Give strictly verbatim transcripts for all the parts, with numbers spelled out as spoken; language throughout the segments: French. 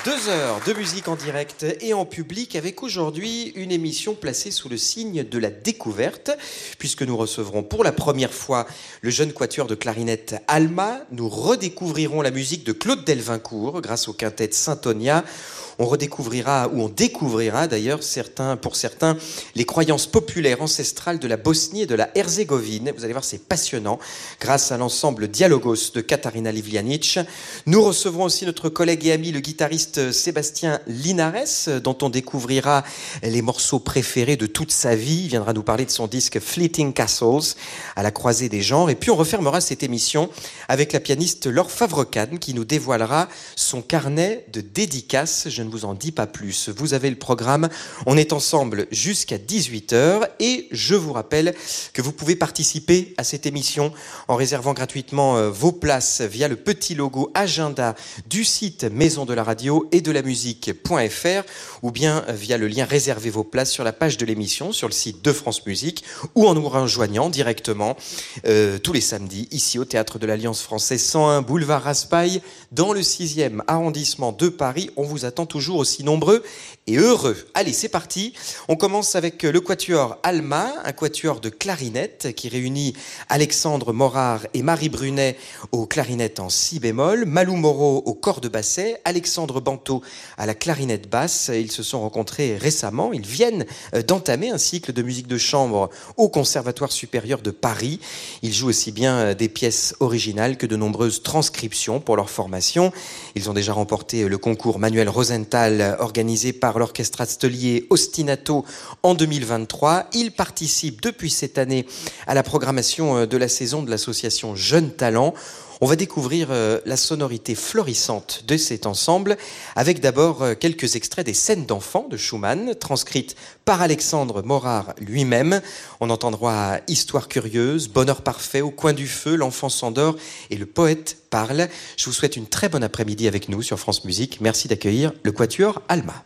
Deux heures de musique en direct et en public avec aujourd'hui une émission placée sous le signe de la découverte puisque nous recevrons pour la première fois le jeune quatuor de clarinette Alma. Nous redécouvrirons la musique de Claude Delvincourt grâce au quintet Saint-Tonia. On redécouvrira, ou on découvrira d'ailleurs, certains, pour certains, les croyances populaires ancestrales de la Bosnie et de la Herzégovine. Vous allez voir, c'est passionnant. Grâce à l'ensemble Dialogos de Katarina Livljanic. Nous recevrons aussi notre collègue et ami, le guitariste Sébastien Linares, dont on découvrira les morceaux préférés de toute sa vie. Il viendra nous parler de son disque Fleeting Castles, à la croisée des genres. Et puis on refermera cette émission avec la pianiste Laure Favrecane, qui nous dévoilera son carnet de dédicaces. Je ne vous en dis pas plus. Vous avez le programme. On est ensemble jusqu'à dix-huit heures et je vous rappelle que vous pouvez participer à cette émission en réservant gratuitement vos places via le petit logo agenda du site maison de la radio et de la musique.fr ou bien via le lien réservez vos places sur la page de l'émission sur le site de France Musique ou en nous rejoignant directement euh, tous les samedis ici au Théâtre de l'Alliance Française cent un boulevard Raspail dans le sixième arrondissement de Paris. On vous attend toujours aussi nombreux et heureux. Allez, c'est parti. On commence avec le quatuor Alma, un quatuor de clarinette qui réunit Alexandre Morard et Marie Brunet aux clarinettes en si bémol, Malou Moreau au corps de basset, Alexandre Banteau à la clarinette basse. Ils se sont rencontrés récemment. Ils viennent d'entamer un cycle de musique de chambre au Conservatoire supérieur de Paris. Ils jouent aussi bien des pièces originales que de nombreuses transcriptions pour leur formation. Ils ont déjà remporté le concours Manuel Rosenthal organisé par l'orchestre Atelier Ostinato en deux mille vingt-trois. Ils participent depuis cette année à la programmation de la saison de l'association Jeunes Talents. On va découvrir la sonorité florissante de cet ensemble avec d'abord quelques extraits des scènes d'enfants de Schumann transcrites par Alexandre Morard lui-même. On entendra Histoire curieuse, Bonheur parfait, Au coin du feu, L'enfant s'endort et Le poète parle. Je vous souhaite une très bonne après-midi avec nous sur France Musique. Merci d'accueillir le quatuor Alma.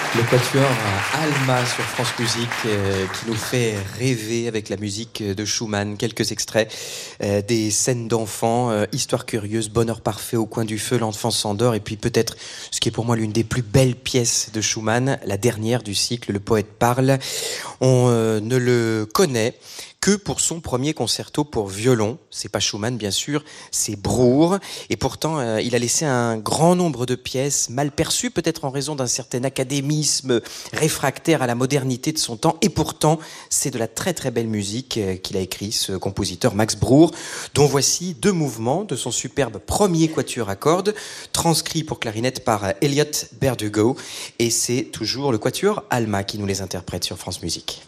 Le quatuor Alma sur France Musique euh, qui nous fait rêver avec la musique de Schumann. Quelques extraits euh, des scènes d'enfants, euh, Histoire curieuse, Bonheur parfait, Au coin du feu, L'enfant s'endort, et puis peut-être ce qui est pour moi l'une des plus belles pièces de Schumann, la dernière du cycle, Le poète parle. On euh, ne le connaît que pour son premier concerto pour violon. C'est pas Schumann, bien sûr, c'est Broer. Et pourtant, euh, il a laissé un grand nombre de pièces mal perçues, peut-être en raison d'un certain académisme réfractaire à la modernité de son temps. Et pourtant, c'est de la très très belle musique euh, qu'il a écrit, ce compositeur Max Broer, dont voici deux mouvements de son superbe premier quatuor à cordes, transcrit pour clarinette par euh, Elliot Berdugo. Et c'est toujours le quatuor Alma qui nous les interprète sur France Musique.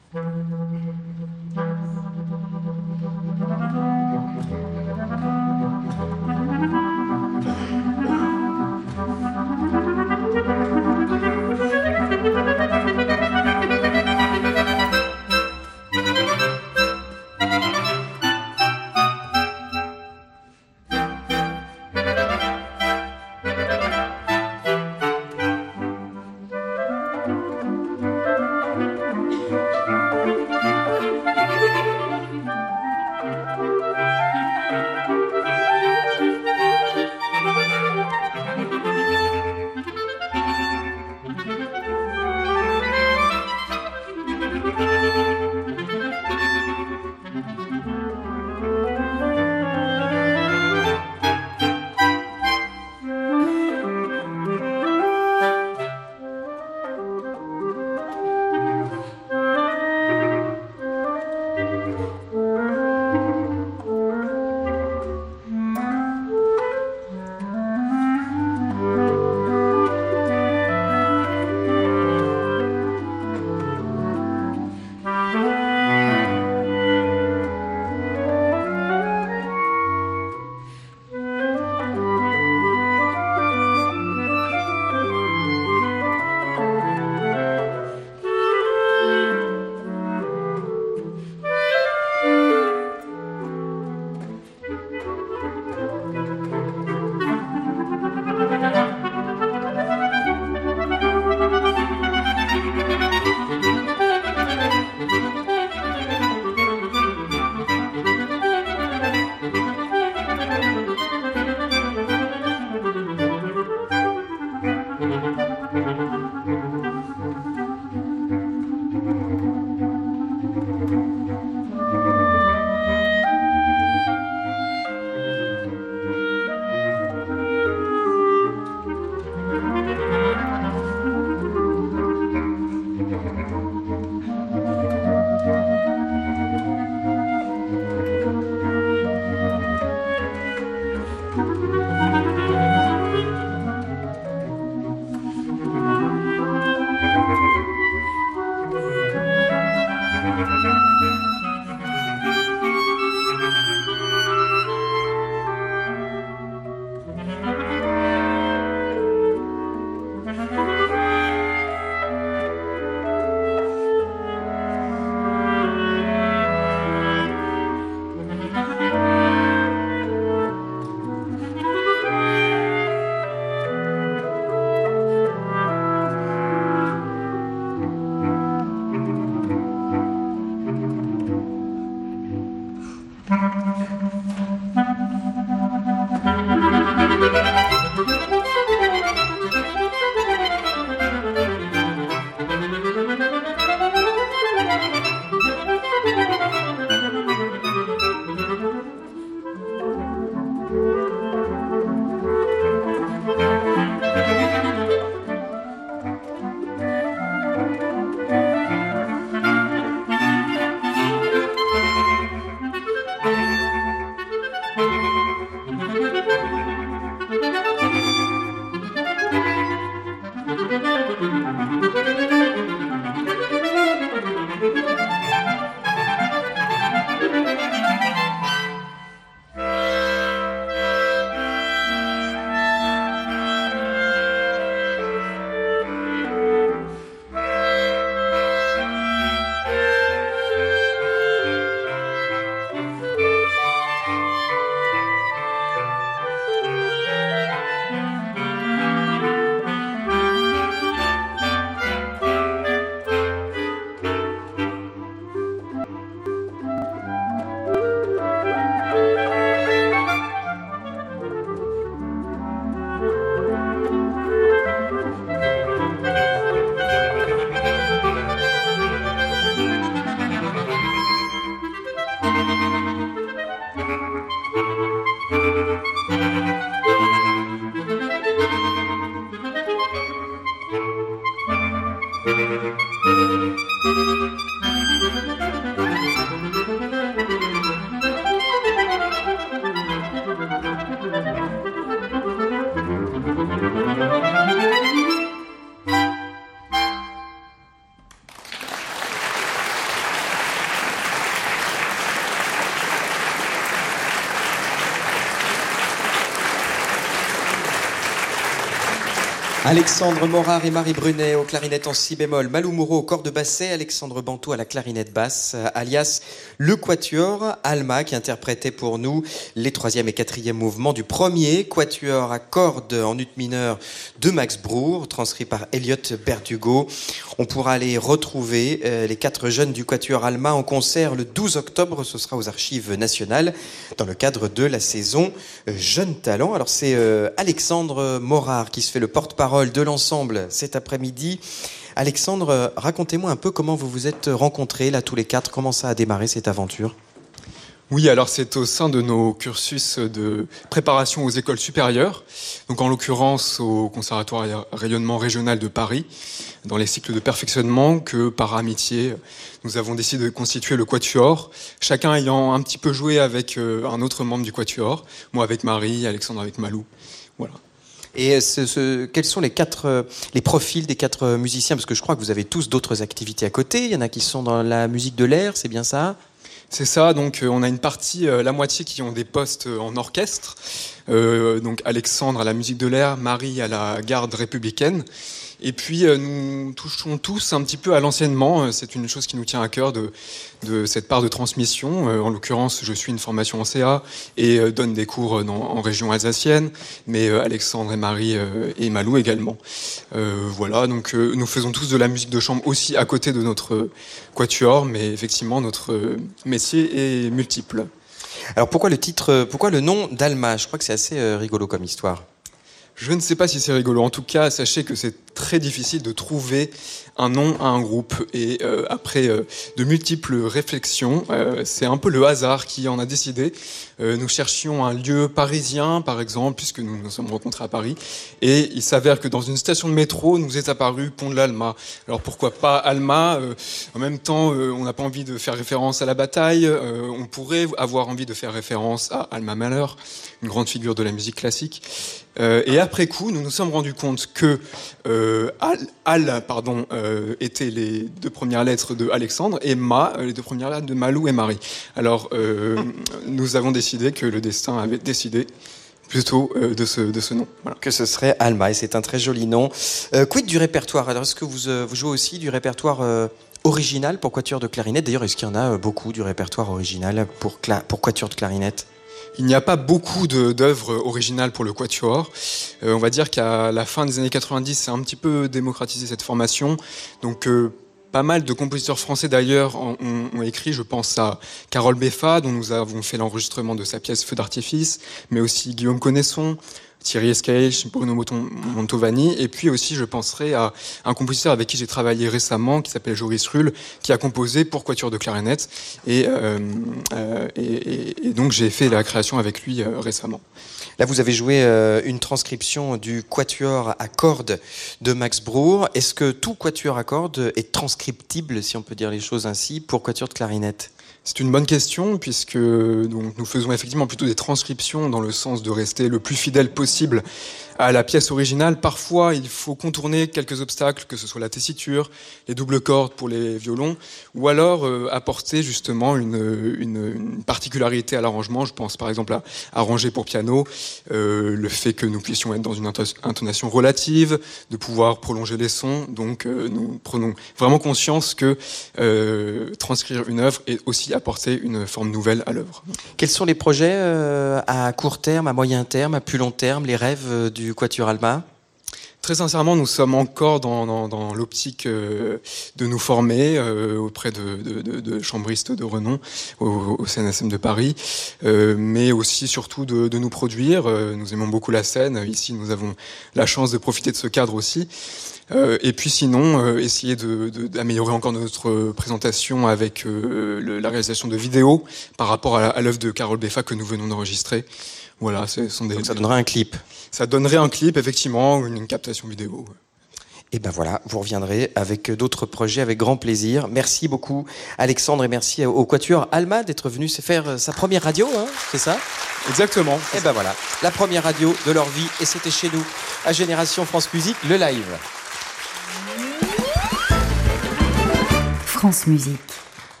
Alexandre Morard et Marie Brunet aux clarinettes en si bémol, Malou Moreau au corps de basset, Alexandre Bantou à la clarinette basse, alias le quatuor Alma qui interprétait pour nous les troisième et quatrième mouvements du premier quatuor à cordes en ut mineur de Max Bruch, transcrit par Elliot Berdugo. On pourra aller retrouver euh, les quatre jeunes du quatuor Alma en concert le douze octobre, ce sera aux Archives nationales dans le cadre de la saison euh, Jeunes Talents. Alors c'est euh, Alexandre Morard qui se fait le porte-parole de l'ensemble cet après-midi. Alexandre, racontez-moi un peu comment vous vous êtes rencontrés là tous les quatre, comment ça a démarré cette aventure? Oui, alors c'est au sein de nos cursus de préparation aux écoles supérieures, donc en l'occurrence au Conservatoire à rayonnement régional de Paris, dans les cycles de perfectionnement, que par amitié, nous avons décidé de constituer le quatuor, chacun ayant un petit peu joué avec un autre membre du quatuor, moi avec Marie, Alexandre avec Malou, voilà. Et ce, ce, quels sont les quatre, les profils des quatre musiciens? Parce que je crois que vous avez tous d'autres activités à côté. Il y en a qui sont dans la musique de l'air, c'est bien ça? C'est ça, donc euh, on a une partie, euh, la moitié qui ont des postes euh, en orchestre. Euh, donc Alexandre à la musique de l'air, Marie à la garde républicaine. Et puis euh, nous touchons tous un petit peu à l'enseignement. C'est une chose qui nous tient à cœur de, de cette part de transmission. Euh, en l'occurrence, je suis une formation en C A et euh, donne des cours dans, en région alsacienne, mais euh, Alexandre et Marie euh, et Malou également. Euh, voilà, donc euh, nous faisons tous de la musique de chambre aussi à côté de notre quatuor, mais effectivement notre euh, métier est multiple. Alors pourquoi le titre, pourquoi le nom d'Alma? Je crois que c'est assez euh, rigolo comme histoire. Je ne sais pas si c'est rigolo. En tout cas, sachez que c'est très difficile de trouver un nom à un groupe. Et euh, après euh, de multiples réflexions, euh, c'est un peu le hasard qui en a décidé. Euh, nous cherchions un lieu parisien, par exemple, puisque nous nous sommes rencontrés à Paris. Et il s'avère que dans une station de métro, nous est apparu Pont de l'Alma. Alors pourquoi pas Alma? euh, En même temps, euh, on n'a pas envie de faire référence à la bataille. Euh, on pourrait avoir envie de faire référence à Alma Mahler, une grande figure de la musique classique. Euh, et après coup, nous nous sommes rendus compte que euh, Al, Al pardon, euh, étaient les deux premières lettres de Alexandre et Ma, les deux premières lettres de Malou et Marie. Alors, euh, nous avons décidé que le destin avait décidé plutôt euh, de, ce, de ce nom. Voilà. Que ce serait Alma, et c'est un très joli nom. Euh, quid du répertoire? Alors, est-ce que vous, euh, vous jouez aussi du répertoire euh, original pour quatuor de clarinette? D'ailleurs, est-ce qu'il y en a beaucoup du répertoire original pour, cla- pour quatuor de clarinette? Il n'y a pas beaucoup de, d'œuvres originales pour le quatuor. Euh, on va dire qu'à la fin des années quatre-vingt-dix, c'est un petit peu démocratisé cette formation. Donc, euh, pas mal de compositeurs français d'ailleurs ont, ont écrit, je pense à Carole Beffa, dont nous avons fait l'enregistrement de sa pièce Feu d'artifice, mais aussi Guillaume Connaisson, Thierry Escaich, Bruno Montovani, et puis aussi je penserai à un compositeur avec qui j'ai travaillé récemment, qui s'appelle Joris Rull, qui a composé pour quatuor de clarinette, et, euh, euh, et, et, et donc j'ai fait la création avec lui euh, récemment. Là, vous avez joué euh, une transcription du quatuor à cordes de Max Bruch. Est-ce que tout quatuor à cordes est transcriptible, si on peut dire les choses ainsi, pour quatuor de clarinette? C'est une bonne question, puisque donc, nous faisons effectivement plutôt des transcriptions dans le sens de rester le plus fidèle possible à la pièce originale. Parfois, il faut contourner quelques obstacles, que ce soit la tessiture, les doubles cordes pour les violons, ou alors euh, apporter justement une, une, une particularité à l'arrangement. Je pense par exemple à arranger pour piano, euh, le fait que nous puissions être dans une intonation relative, de pouvoir prolonger les sons. Donc euh, nous prenons vraiment conscience que euh, transcrire une œuvre est aussi apporter une forme nouvelle à l'œuvre. Quels sont les projets euh, à court terme, à moyen terme, à plus long terme, les rêves euh, du quatuor Alma? Très sincèrement, nous sommes encore dans, dans, dans l'optique euh, de nous former euh, auprès de, de, de, de chambristes de renom au, au C N S M de Paris, euh, mais aussi surtout de, de nous produire. Euh, nous aimons beaucoup la scène. Ici, nous avons la chance de profiter de ce cadre aussi. Euh, et puis sinon, euh, essayer de, de, d'améliorer encore notre présentation avec euh, le, la réalisation de vidéos par rapport à, à l'œuvre de Carole Beffa que nous venons d'enregistrer. Voilà, ce sont des, Donc ça donnerait un clip. Ça donnerait un clip, effectivement, une, une captation vidéo. Et ben voilà, vous reviendrez avec d'autres projets avec grand plaisir. Merci beaucoup Alexandre et merci au quatuor Alma d'être venu se faire sa première radio, hein, c'est ça? Exactement. Et ben voilà, la première radio de leur vie et c'était chez nous à Génération France Musique, le live. France Musique.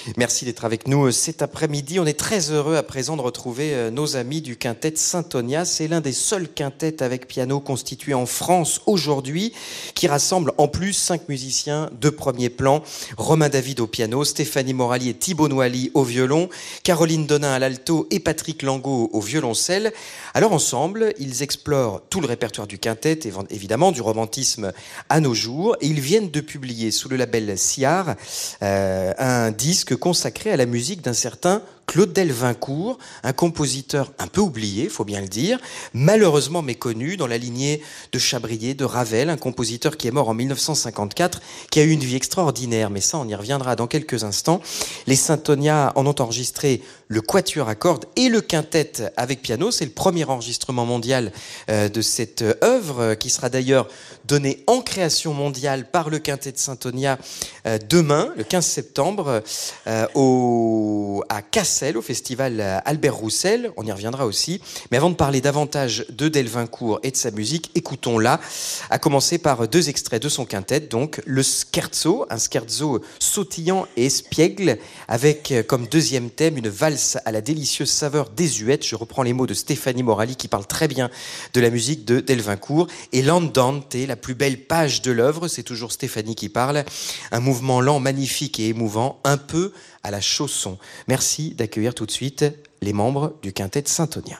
Merci d'être avec nous cet après-midi. On est très heureux à présent de retrouver nos amis du quintet Saint-Tonia. C'est l'un des seuls quintets avec piano constitués en France aujourd'hui, qui rassemble en plus cinq musiciens de premier plan. Romain David au piano, Stéphanie Morali et Thibaut Noailly au violon, Caroline Donin à l'alto et Patrick Langot au violoncelle. Alors ensemble, ils explorent tout le répertoire du quintet, évidemment, du romantisme à nos jours. Et ils viennent de publier sous le label Siar euh, un disque consacré à la musique d'un certain Claude Delvincourt, un compositeur un peu oublié, faut bien le dire, malheureusement méconnu dans la lignée de Chabrier, de Ravel, un compositeur qui est mort en mille neuf cent cinquante-quatre, qui a eu une vie extraordinaire, mais ça on y reviendra dans quelques instants. Les Saint-Tonia en ont enregistré le quatuor à cordes et le quintet avec piano. C'est le premier enregistrement mondial euh, de cette œuvre, qui sera d'ailleurs donnée en création mondiale par le quintet de Saint-Tonia euh, demain, le quinze septembre, euh, au, à Cassel, au festival Albert Roussel. On y reviendra aussi. Mais avant de parler davantage de Delvincourt et de sa musique, écoutons-la, à commencer par deux extraits de son quintet, donc le scherzo, un scherzo sautillant et espiègle, avec comme deuxième thème une valse à la délicieuse saveur désuète. Je reprends les mots de Stéphanie Morali qui parle très bien de la musique de Delvincourt. Et l'andante, la plus belle page de l'œuvre, c'est toujours Stéphanie qui parle. Un mouvement lent, magnifique et émouvant, un peu à la Chausson. Merci d'accueillir tout de suite les membres du quintet de Saint-Tonia.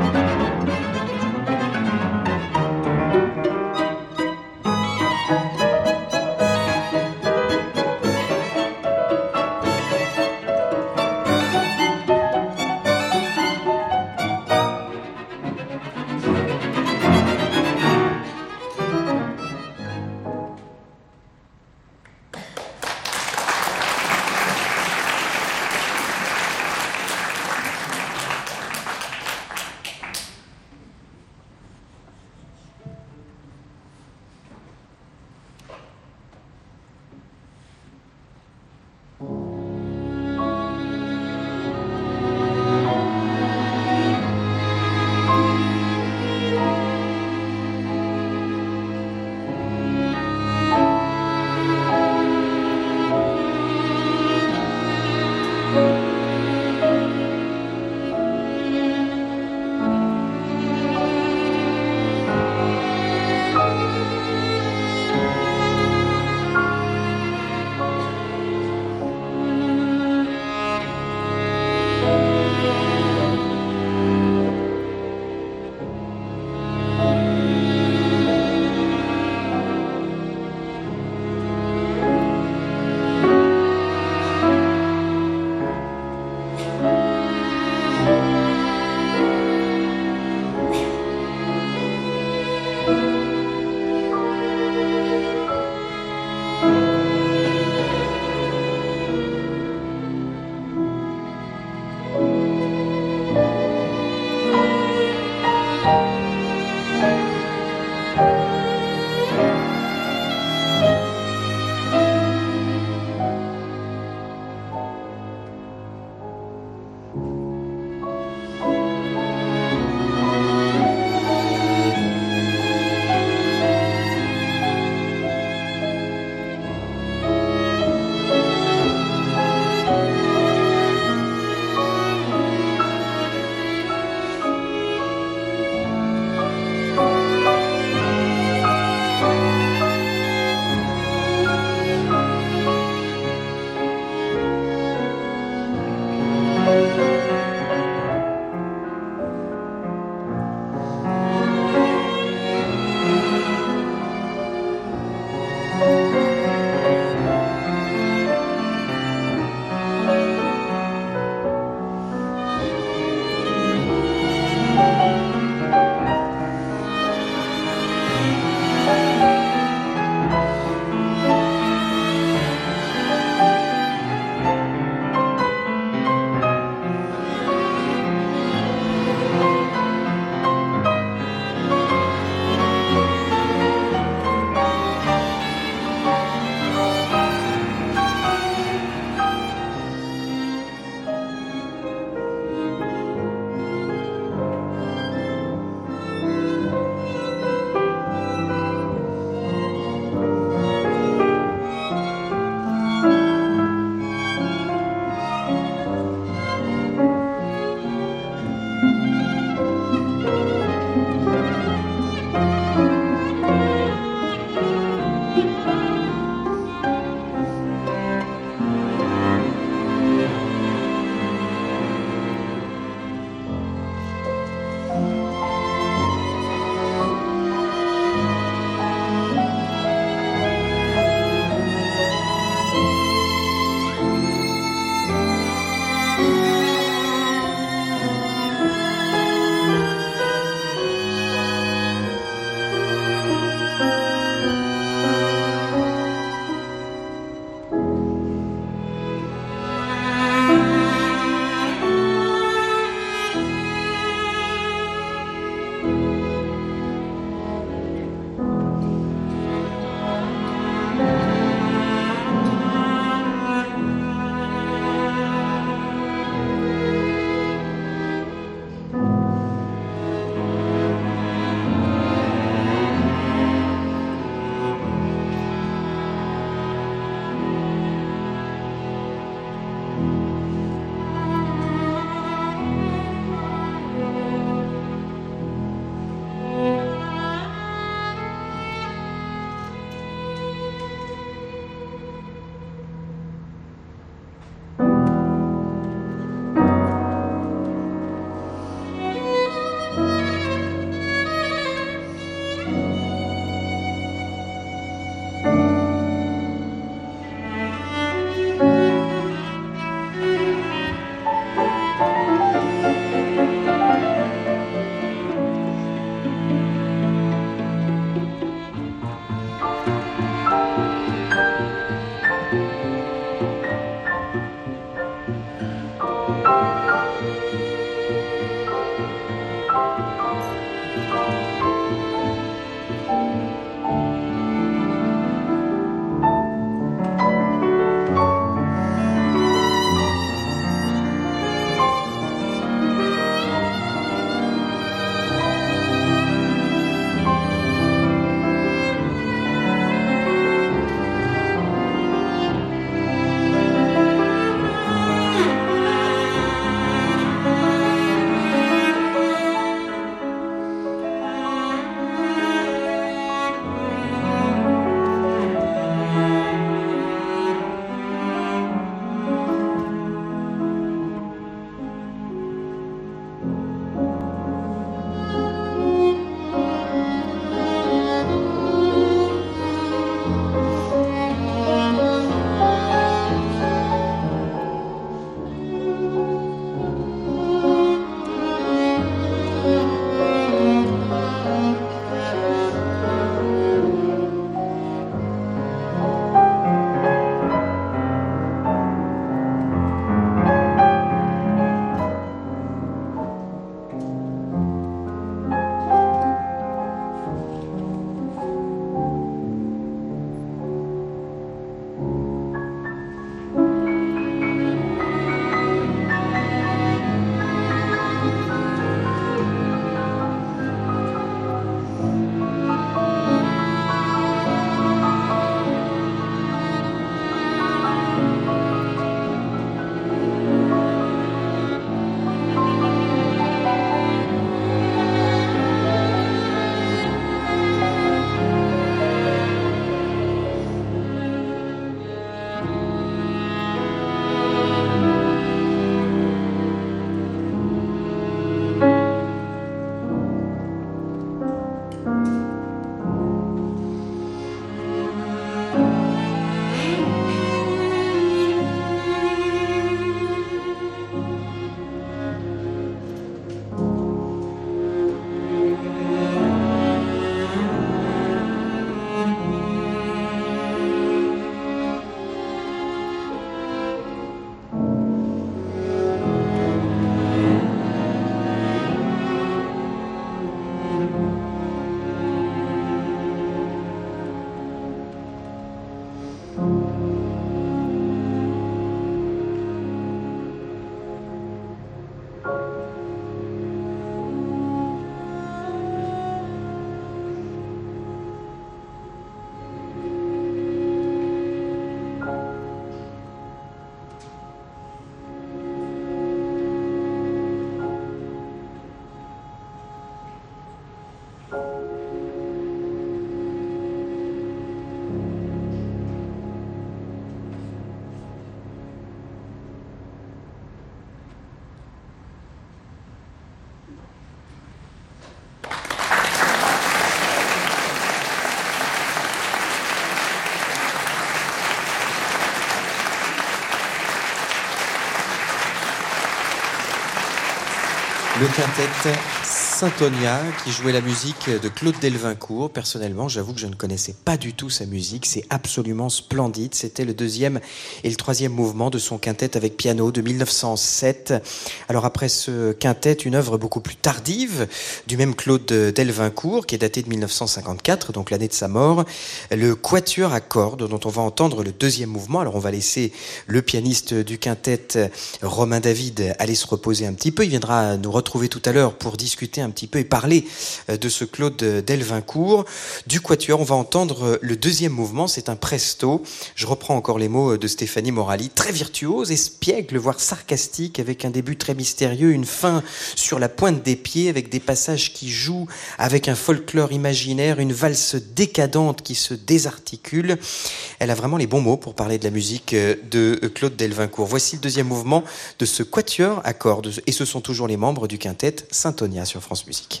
Le quintet Saint-Onia qui jouait la musique de Claude Delvincourt. Personnellement, j'avoue que je ne connaissais pas du tout sa musique. C'est absolument splendide. C'était le deuxième et le troisième mouvement de son quintet avec piano de mille neuf cent sept. Alors après ce quintet, une œuvre beaucoup plus tardive du même Claude Delvincourt qui est daté de mille neuf cent cinquante-quatre, donc l'année de sa mort. Le quatuor à cordes dont on va entendre le deuxième mouvement. Alors on va laisser le pianiste du quintet, Romain David, aller se reposer un petit peu. Il viendra nous retrouver tout à l'heure pour discuter un petit peu et parler de ce Claude Delvincourt. Du quatuor, on va entendre le deuxième mouvement, c'est un presto. Je reprends encore les mots de Stéphanie Morali, très virtuose, espiègle, voire sarcastique, avec un début très mystérieux, une fin sur la pointe des pieds, avec des passages qui jouent avec un folklore imaginaire, une valse décadente qui se désarticule. Elle a vraiment les bons mots pour parler de la musique de Claude Delvincourt. Voici le deuxième mouvement de ce quatuor à cordes, et ce sont toujours les membres du quintet Saint-Onia sur France Musique.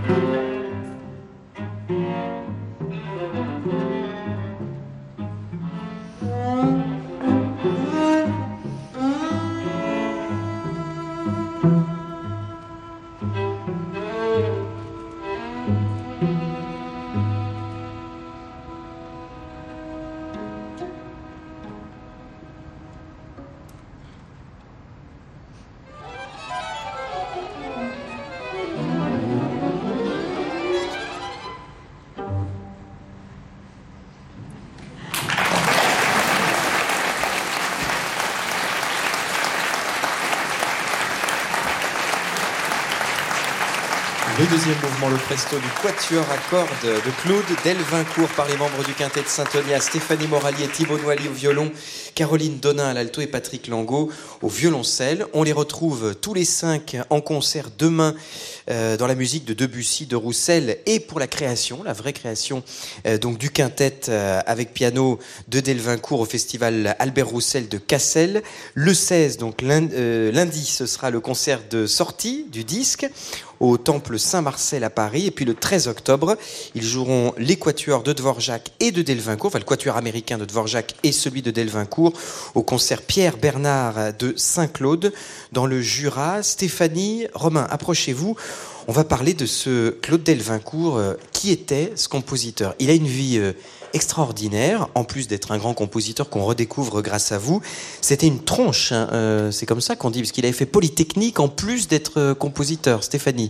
Le deuxième mouvement, le presto du quatuor à cordes de Claude Delvincourt par les membres du quintet de Saint-Onia, Stéphanie Morali et Thibaut Noilly au violon, Caroline Donin à l'alto et Patrick Langot au violoncelle. On les retrouve tous les cinq en concert demain euh, dans la musique de Debussy, de Roussel et pour la création, la vraie création euh, donc du quintet euh, avec piano de Delvincourt au festival Albert Roussel de Cassel. Le seize, donc lundi, euh, lundi, ce sera le concert de sortie du disque au Temple Saint-Marcel à Paris. Et puis le treize octobre, ils joueront les quatuors de Dvorak et de Delvincourt, enfin le quatuor américain de Dvorak et celui de Delvincourt, au concert Pierre Bernard de Saint-Claude dans le Jura. Stéphanie, Romain, approchez-vous. On va parler de ce Claude Delvincourt. Qui était ce compositeur? Il a une vie extraordinaire, en plus d'être un grand compositeur qu'on redécouvre grâce à vous. C'était une tronche, hein, euh, c'est comme ça qu'on dit, parce qu'il avait fait Polytechnique en plus d'être compositeur. Stéphanie.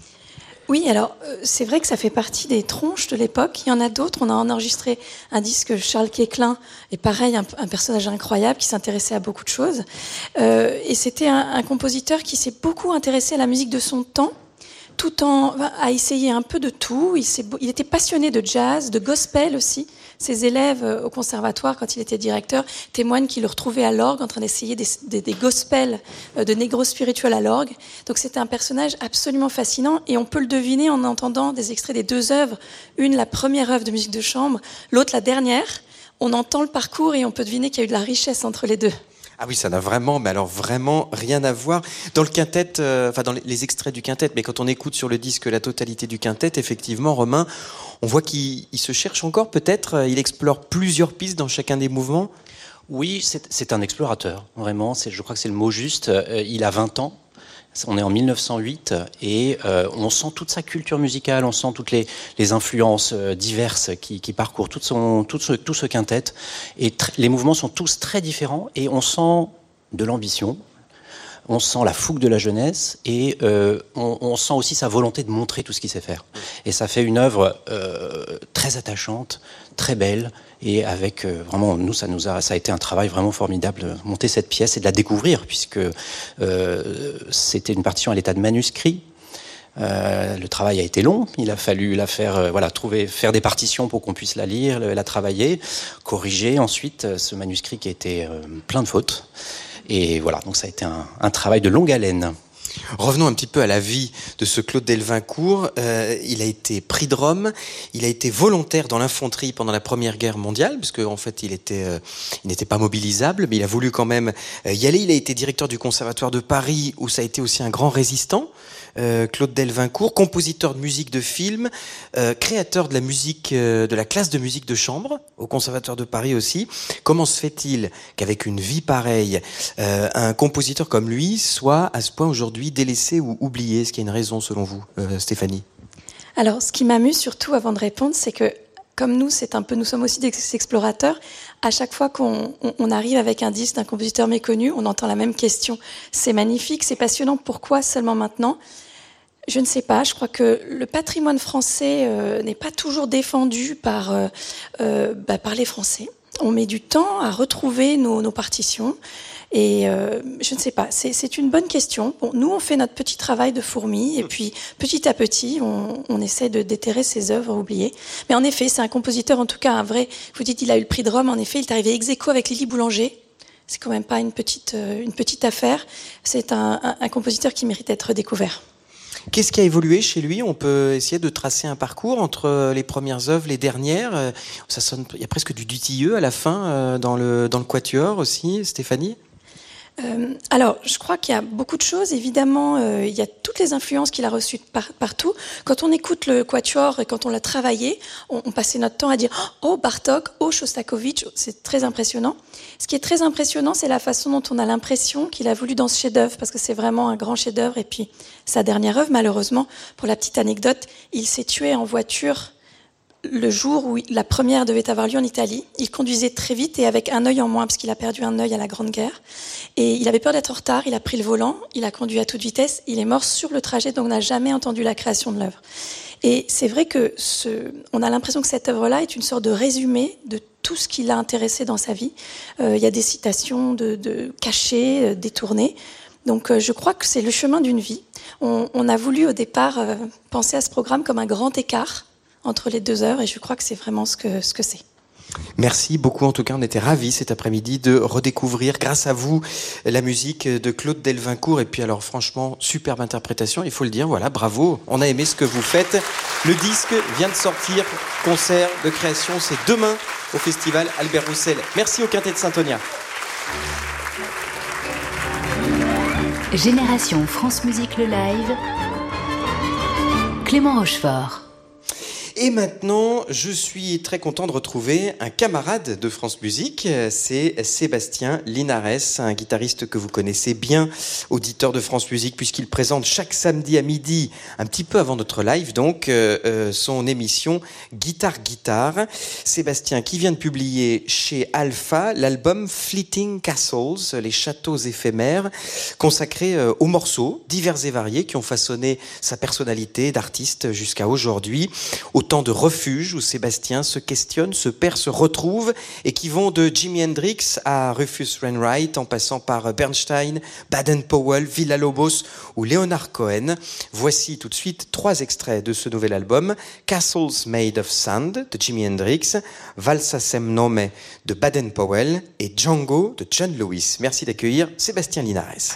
Oui, alors euh, c'est vrai que ça fait partie des tronches de l'époque. Il y en a d'autres. On a enregistré un disque Charles Quéclin, et pareil, un, un personnage incroyable qui s'intéressait à beaucoup de choses. Euh, et c'était un, un compositeur qui s'est beaucoup intéressé à la musique de son temps, tout en a essayé un peu de tout. Il, s'est, il était passionné de jazz, de gospel aussi. Ses élèves au conservatoire, quand il était directeur, témoignent qu'il le retrouvait à l'orgue en train d'essayer des, des, des gospels de négro spirituel à l'orgue. Donc c'était un personnage absolument fascinant et on peut le deviner en entendant des extraits des deux œuvres. Une, la première œuvre de musique de chambre, l'autre, la dernière. On entend le parcours et on peut deviner qu'il y a eu de la richesse entre les deux. Ah oui, ça n'a vraiment, mais alors vraiment rien à voir. Dans le quintet, euh, enfin dans les, les extraits du quintet, mais quand on écoute sur le disque la totalité du quintet, effectivement, Romain, on voit qu'il il se cherche encore peut-être, il explore plusieurs pistes dans chacun des mouvements. Oui, c'est, c'est un explorateur, vraiment. C'est, je crois que c'est le mot juste. Euh, il a vingt ans. On est en mille neuf cent huit et euh, on sent toute sa culture musicale, on sent toutes les, les influences euh, diverses qui, qui parcourent tout, son, tout, ce, tout ce quintet. Et tr- les mouvements sont tous très différents et on sent de l'ambition, on sent la fougue de la jeunesse et euh, on, on sent aussi sa volonté de montrer tout ce qu'il sait faire. Et ça fait une œuvre euh, très attachante, très belle. Et avec euh, vraiment, nous, ça nous a, ça a été un travail vraiment formidable de monter cette pièce et de la découvrir, puisque euh, c'était une partition à l'état de manuscrit. Euh, le travail a été long. Il a fallu la faire, euh, voilà, trouver, faire des partitions pour qu'on puisse la lire, la travailler, corriger ensuite euh, ce manuscrit qui était euh, plein de fautes. Et voilà, donc ça a été un, un travail de longue haleine. Revenons un petit peu à la vie de ce Claude Delvincourt. Euh, il a été prix de Rome, il a été volontaire dans l'infanterie pendant la Première Guerre mondiale, parce qu'en fait il était, euh, il n'était pas mobilisable, mais il a voulu quand même euh, y aller. Il a été directeur du Conservatoire de Paris, où ça a été aussi un grand résistant. Euh, Claude Delvincourt, compositeur de musique de film, euh, créateur de la musique, euh, de la classe de musique de chambre au Conservatoire de Paris aussi. Comment se fait-il qu'avec une vie pareille, euh, un compositeur comme lui soit à ce point aujourd'hui délaissé ou oublié? Est-ce qu'il y a une raison selon vous, euh, Stéphanie? Alors, ce qui m'amuse surtout avant de répondre, c'est que comme nous, c'est un peu, nous sommes aussi des explorateurs. À chaque fois qu'on on, on arrive avec un disque d'un compositeur méconnu, on entend la même question. C'est magnifique, c'est passionnant. Pourquoi seulement maintenant? Je ne sais pas. Je crois que le patrimoine français euh, n'est pas toujours défendu par euh, euh, bah, par les Français. On met du temps à retrouver nos, nos partitions. Et euh, je ne sais pas, c'est, c'est une bonne question. Bon, nous, on fait notre petit travail de fourmi, et puis petit à petit, on, on essaie de déterrer ces œuvres oubliées. Mais en effet, c'est un compositeur, en tout cas un vrai. Vous dites, il a eu le prix de Rome. En effet, il est arrivé ex aequo avec Lily Boulanger. C'est quand même pas une petite, euh, une petite affaire. C'est un, un, un compositeur qui mérite d'être découvert. Qu'est-ce qui a évolué chez lui? On peut essayer de tracer un parcours entre les premières œuvres, les dernières. Ça sonne, il y a presque du Dutilleux à la fin dans le dans le quatuor aussi, Stéphanie. Euh, alors, je crois qu'il y a beaucoup de choses. Évidemment, euh, il y a toutes les influences qu'il a reçues par, partout. Quand on écoute le quatuor et quand on l'a travaillé, on, on passait notre temps à dire « Oh, Bartók, oh, Shostakovich », c'est très impressionnant. Ce qui est très impressionnant, c'est la façon dont on a l'impression qu'il a voulu dans ce chef-d'œuvre, parce que c'est vraiment un grand chef-d'œuvre. Et puis, sa dernière œuvre, malheureusement, pour la petite anecdote, il s'est tué en voiture le jour où la première devait avoir lieu en Italie. Il conduisait très vite et avec un œil en moins, parce qu'il a perdu un œil à la Grande Guerre. Et il avait peur d'être en retard, il a pris le volant, il a conduit à toute vitesse, il est mort sur le trajet, donc on n'a jamais entendu la création de l'œuvre. Et c'est vrai que ce, on a l'impression que cette œuvre-là est une sorte de résumé de tout ce qui l'a intéressé dans sa vie. Euh, il y a des citations de, de cachées, euh, détournées. Donc euh, je crois que c'est le chemin d'une vie. On, on a voulu au départ euh, penser à ce programme comme un grand écart entre les deux heures, et je crois que c'est vraiment ce que, ce que c'est. Merci beaucoup, en tout cas on était ravis cet après-midi de redécouvrir grâce à vous la musique de Claude Delvincourt, et puis alors franchement superbe interprétation, il faut le dire, voilà, bravo, on a aimé ce que vous faites. Le disque vient de sortir, concert de création, c'est demain au festival Albert Roussel. Merci au Quintet de Saint-Onia. Génération France Musique le live, Clément Rochefort. Et maintenant, je suis très content de retrouver un camarade de France Musique, c'est Sébastien Linares, un guitariste que vous connaissez bien, auditeur de France Musique, puisqu'il présente chaque samedi à midi, un petit peu avant notre live, donc, euh, son émission Guitare Guitare. Sébastien qui vient de publier chez Alpha l'album Fleeting Castles, les châteaux éphémères, consacré euh, aux morceaux divers et variés qui ont façonné sa personnalité d'artiste jusqu'à aujourd'hui. Autant de refuge où Sébastien se questionne, se perd, se retrouve, et qui vont de Jimi Hendrix à Rufus Wainwright en passant par Bernstein, Baden-Powell, Villa-Lobos ou Leonard Cohen. Voici tout de suite trois extraits de ce nouvel album: Castles Made of Sand de Jimi Hendrix, Valsa Sem Nome de Baden-Powell et Django de John Lewis. Merci d'accueillir Sébastien Linares.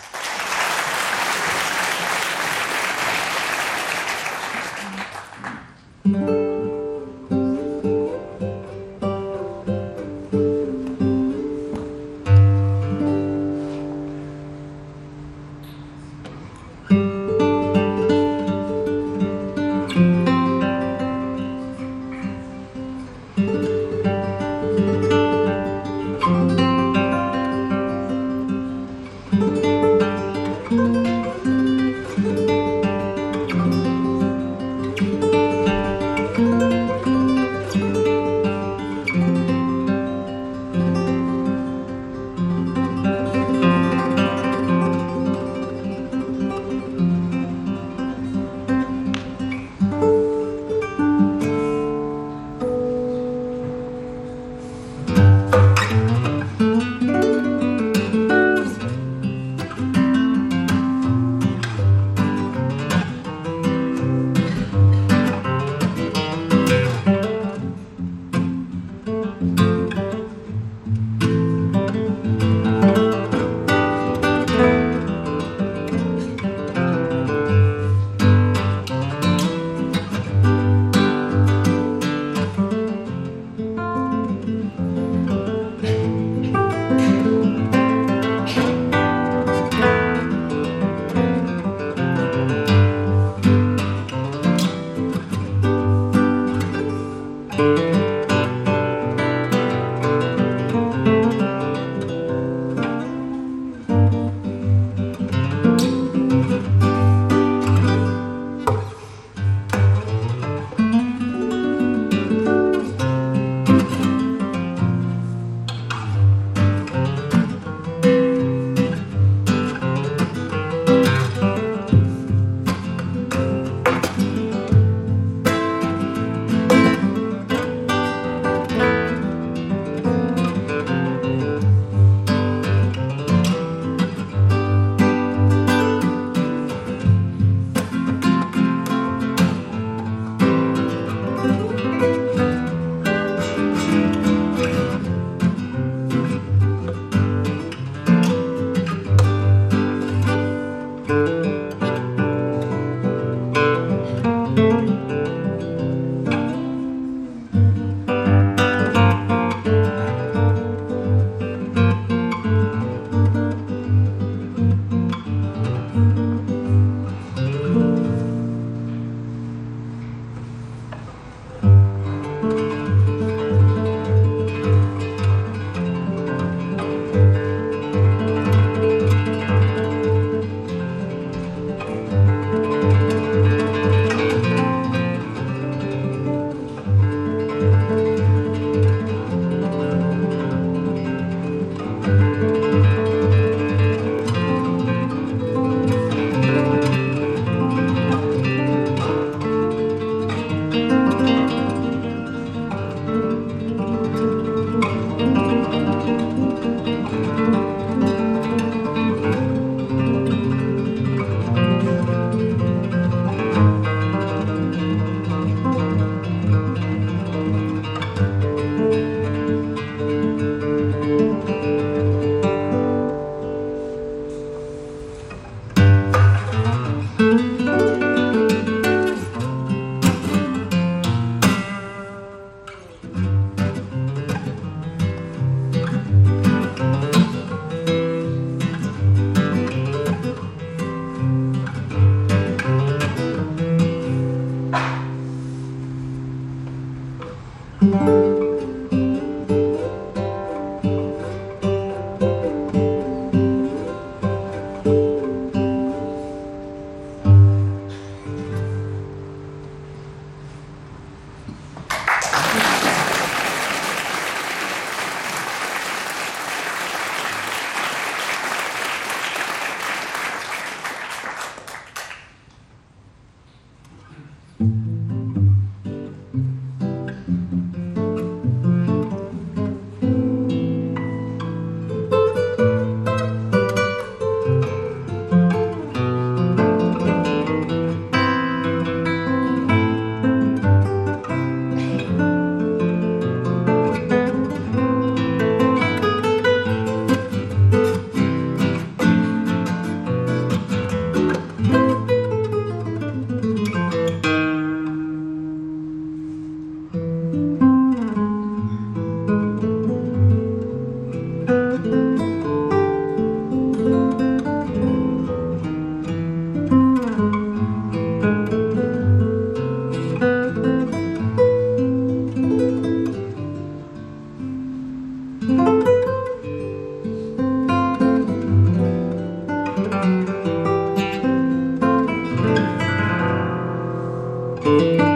Thank you.